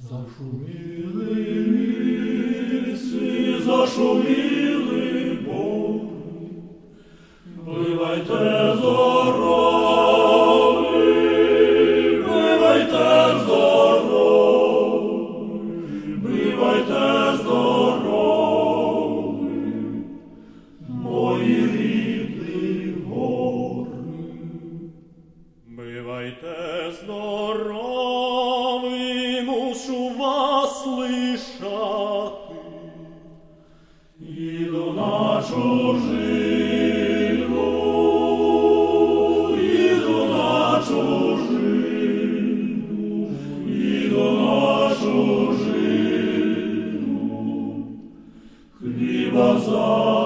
Зашуміли ліси, зашуміли бори, бивайте здорові, бивайте здорові, бивайте здорові, мої рідні гори. Бивайте здорові, мушу вас лишати. Іду на чужину, іду на чужину, іду на чужину, хліба за